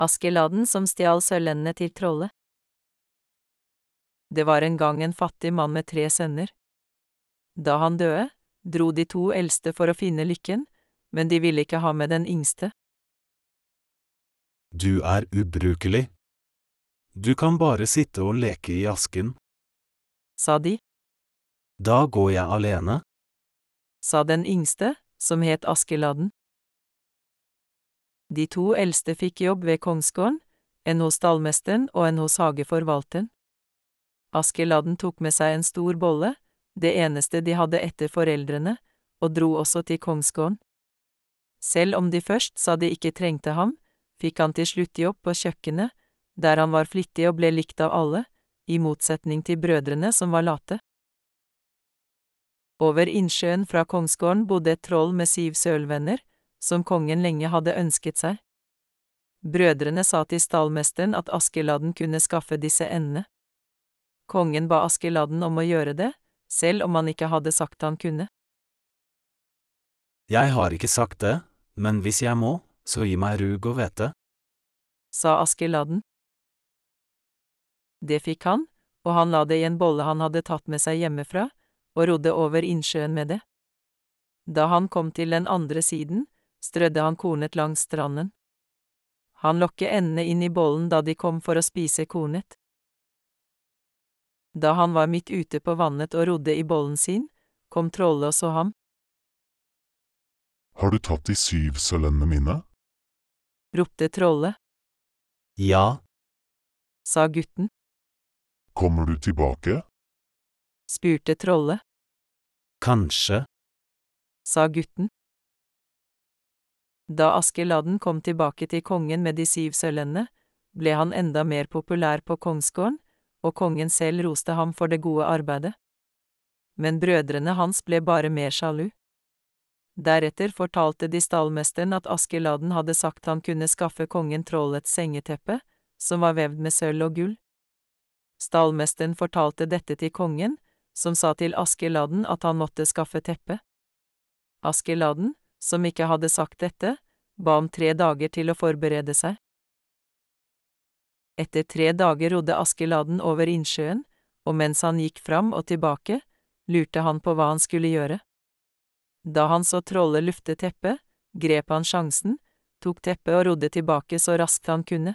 Askeladden som stjal sølvendene til trollet. Det var en gang en fattig mann med 3 sønner. Da han døde, dro de 2 eldste for å finne lykken, men de ville ikke ha med den yngste. Du er ubrukelig. Du kan bare sitte og leke i asken. Sa de. Da går jeg alene. Sa den yngste, som het Askeladden. De 2 eldste fikk jobb ved kongsgården, en hos stallmesteren og en hos hageforvalteren. Askeladden tok med seg en stor bolle, det eneste de hadde etter foreldrene, og dro også til kongsgården. Selv om de først sa de ikke trengte ham, fikk han til slutt jobb på kjøkkenet, der han var flittig og ble likt av alle, i motsetning til brødrene som var late. Over innsjøen fra kongsgården bodde et troll med 7 sølvvenner, som kongen lenge hadde ønsket seg. Brødrene sa til stallmesteren at Askeladden kunne skaffe disse endene. Kongen ba Askeladden om å gjøre det, selv om han ikke hadde sagt han kunne. Jeg har ikke sagt det, men hvis jeg må, så gi meg rug og hvete. Sa Askeladden. Det fikk han, og han la det i en bolle han hadde tatt med seg hjemmefra, og rodde over innsjøen med det. Da han kom til den andre siden, strødde han kornet langs stranden. Han lokket endene inn i bollen da de kom for å spise kornet. Da han var midt ute på vannet og rodde i bollen sin, kom trollet og så ham. Har du tatt de 7 sølvendene mine? Ropte trollet. Ja, Sa gutten. Kommer du tilbake? Spurte trollet. kanskje. Sa gutten. Da Askeladden kom tilbake til kongen med de 7 sølvendene, ble han enda mer populær på kongsgården, og kongen selv roste ham for det gode arbeidet. Men brødrene hans ble bare mer sjalu. Deretter fortalte de stallmesteren at Askeladden hadde sagt han kunne skaffe kongen trollets sengeteppe, som var vevd med sølv og gull. Stallmesteren fortalte dette til kongen, som sa til Askeladden at han måtte skaffe teppe. Askeladden, som ikke hadde sagt dette, ba om 3 dager til å forberede seg. Etter 3 dager rodde Askeladden over innsjøen, og mens han gikk fram og tilbake, lurte han på hva han skulle gjøre. Da han så trollet lufte teppet, grep han sjansen, tok teppet og rodde tilbake så raskt han kunne.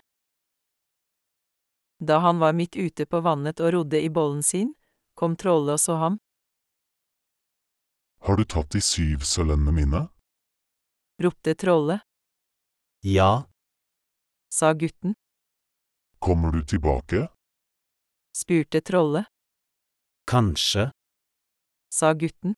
Da han var midt ute på vannet og rodde i bollen sin, kom trollet og så ham. Har du tatt de 7 sølvendene mine? Ropte trollet. Ja, Sa gutten. Kommer du tilbake? Spurte trollet. kanskje. Sa gutten.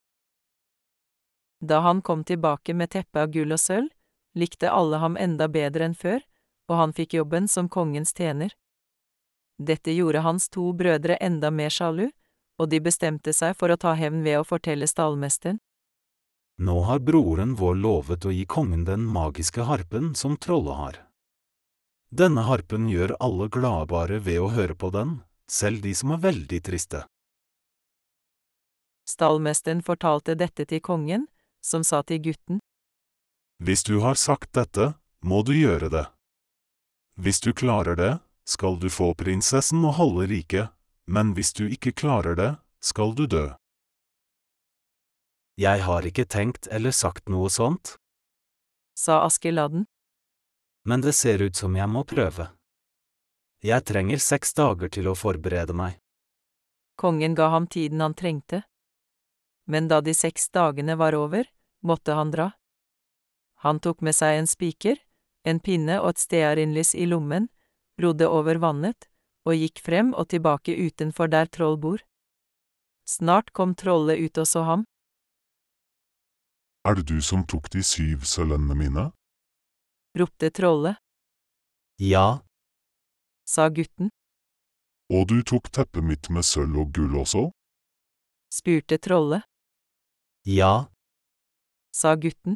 Da han kom tilbake med teppe av gull og sølv, likte alle ham enda bedre enn før, og han fikk jobben som kongens tjener. Dette gjorde hans 2 brødre enda mer sjalu, og de bestemte seg for å ta hevn ved å fortelle stallmesteren. Nå har broren vår lovet å gi kongen den magiske harpen som trollet har. Denne harpen gjør alle glade bare ved å høre på den, selv de som er veldig triste. Stallmesteren fortalte dette til kongen, som sa til gutten. Hvis du har sagt dette, må du gjøre det. Hvis du klarer det, skal du få prinsessen og halve riket, men hvis du ikke klarer det, skal du dø. Jeg har ikke tenkt eller sagt noe sånt, Sa Askeladden. men det ser ut som jeg må prøve. Jeg trenger 6 dager til å forberede meg. Kongen ga ham tiden han trengte. Men da de 6 dagene var over, måtte han dra. Han tok med seg en spiker, en pinne og et stearinlys i lommen, rodde over vannet, og gikk frem og tilbake utenfor der troll bor. Snart kom trollet ut og så ham. Er det du som tok de 7 sølvendene mine? Ropte trollet. Ja, Sa gutten. Og du tok teppet mitt med sølv og gull også? Spurte trollet. ja, Sa gutten.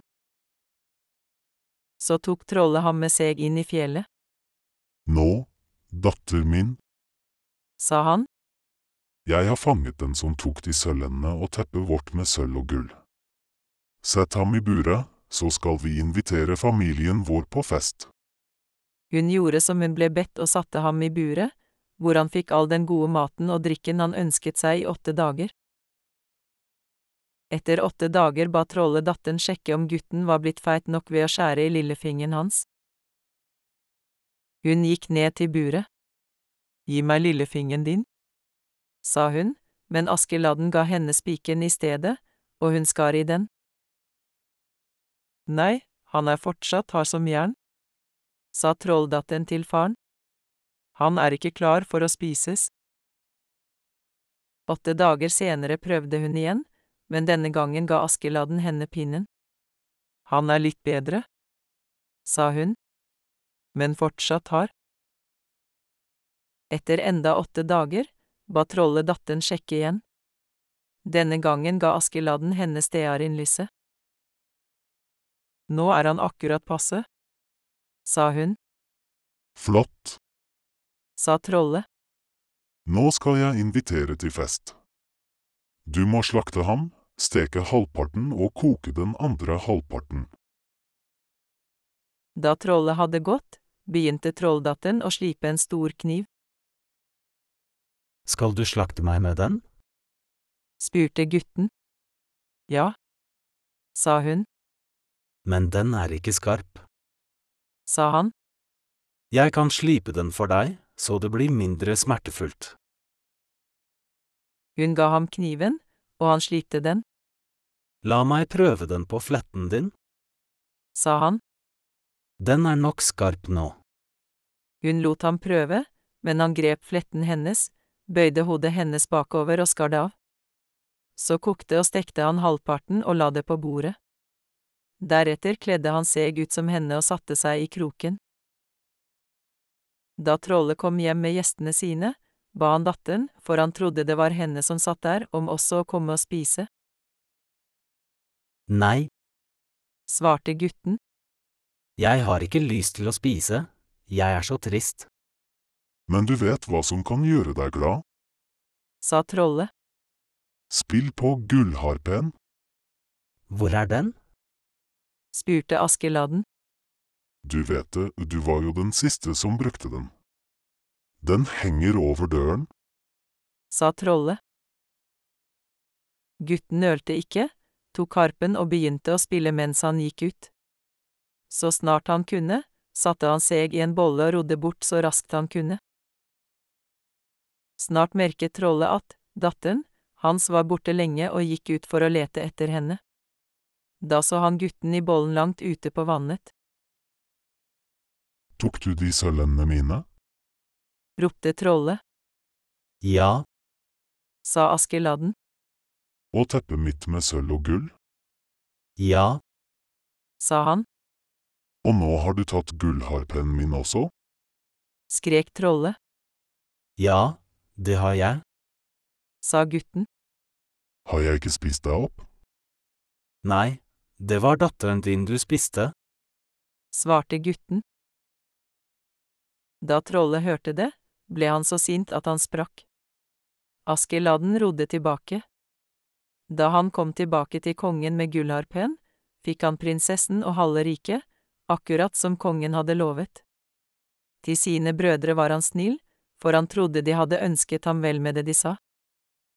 Så tok trollet ham med seg inn i fjellet. Nå, datter min, Sa han. jeg har fanget den som tok de sølvendene og teppet vårt med sølv og gull. Sett ham i buret, så skal vi invitere familien vår på fest. Hun gjorde som hun ble bedt og satte ham i buret, hvor han fikk all den gode maten og drikken han ønsket seg i 8 dager. Etter 8 dager ba trolledatteren sjekke om gutten var blitt feit nok ved å skjære i lillefingeren hans. Hun gikk ned til buret. Gi meg lillefingeren din, sa hun, men Askeladden ga henne spikeren i stedet, og hun skar i den. Nei, han er fortsatt hard som jern, sa trolldatteren til faren. Han er ikke klar for å spises. 8 dager senere prøvde hun igjen, men denne gangen ga Askeladden henne pinnen. Han er litt bedre, sa hun, men fortsatt hard. Etter enda 8 dager ba trolledatteren sjekke igjen. Denne gangen ga Askeladden henne stearinlyset. Nå er han akkurat passe, sa hun, Flott. sa trollet. Nå skal jeg invitere til fest. Du må slakte ham, steke halvparten og koke den andre halvparten. Da trollet hadde gått, begynte trolldatteren å slipe en stor kniv. Skal du slakte meg med den? Spurte gutten. Ja, sa hun, Men den er ikke skarp. sa han. Jeg kan slipe den for deg, så det blir mindre smertefullt. Hun ga ham kniven, og han slipte den, La meg prøve den på fletten din. sa han. Den er nok skarp nå. Hun lot ham prøve, men han grep fletten hennes, bøyde hodet hennes bakover og skar det av. Så kokte og stekte han halvparten og la det på bordet. Deretter kledde han seg ut som henne og satte seg i kroken. Da trollet kom hjem med gjestene sine, ba han datteren, for han trodde det var henne som satt der, om også å komme og spise. Nei, Svarte gutten, jeg har ikke lyst til å spise, jeg er så trist. Men du vet hva som kan gjøre deg glad? sa trollet. Spill på gullharpen. Hvor er den? Spurte Askeladden. Du vet det, du var jo den siste som brukte den. Den henger over døren. Sa trollet. Gutten nølte ikke, tok harpen og begynte å spille mens han gikk ut. Så snart han kunne, satte han seg i en bolle og rodde bort så raskt han kunne. Snart merket trollet at datteren hans var borte lenge og gikk ut for å lete etter henne. Da så han gutten i bollen langt ute på vannet. Tok du de sølvene mine? Ropte trollet, Ja, sa Askeladden. Og teppet mitt med sølv og gull? ja, Sa han, Og nå har du tatt gullharpen min også? skrek trollet, ja, det har jeg. sa gutten, Har jeg ikke spist deg opp? Nei, det var datteren din du spiste. svarte gutten. Da trollet hørte det, ble han så sint at han sprakk. Askeladden rodde tilbake. Da han kom tilbake til kongen med gullharpen, fikk han prinsessen og halve riket, akkurat som kongen hadde lovet. Til sine brødre var han snill, for han trodde de hadde ønsket ham vel med det de sa.